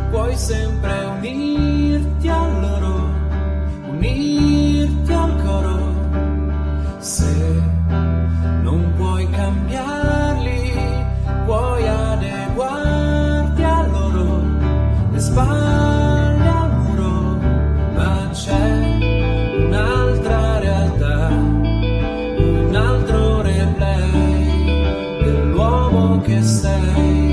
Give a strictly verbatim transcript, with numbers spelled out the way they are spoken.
puoi sempre unirti a loro, unirti al coro. Se non puoi cambiarli, puoi adeguarti a loro, le spalle al muro, ma c'è un'altra realtà, un altro replay dell'uomo che sei.